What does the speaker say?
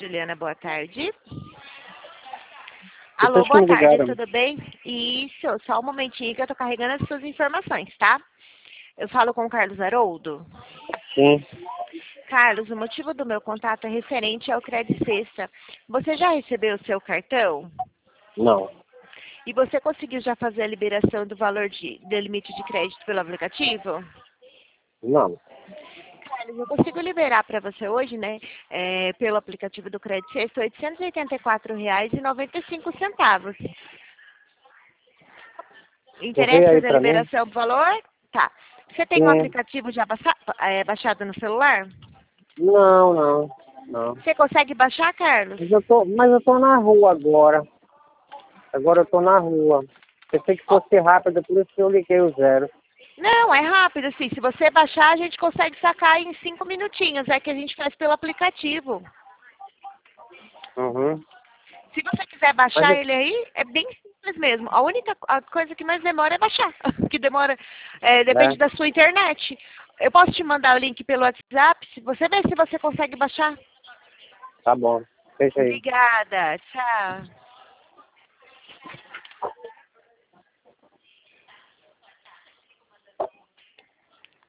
Juliana, boa tarde. Vocês Alô, boa me tarde, ligaram. tudo bem? Isso, só um momentinho que eu tô carregando as suas informações, tá? Eu falo com o Carlos Haroldo. Sim. Carlos, o motivo do meu contato é referente ao Crédito Sexta. Você já recebeu o seu cartão? Não. E você conseguiu já fazer a liberação do valor do limite de crédito pelo aplicativo? Não. Carlos, eu consigo liberar para você hoje, né, pelo aplicativo do Crédito Sexta, R$ 884,95. Você vê Interessa aí fazer a pra mim? liberação do valor? Tá. Você tem o Sim. aplicativo já baixado no celular? Não, não. Não. Você consegue baixar, Carlos? Mas eu tô na rua agora. Agora eu tô na rua. Pensei que fosse rápido, por isso que eu liguei o 0. Não, é rápido, assim. Se você baixar, a gente consegue sacar em 5 minutinhos. É que a gente faz pelo aplicativo. Uhum. Se você quiser Mas baixar ele aí, é bem simples mesmo. A coisa que mais demora é baixar. Que demora, depende da sua internet. Eu posso te mandar o link pelo WhatsApp, se você ver se você consegue baixar. tá bom. Deixa aí. Obrigada. Tchau.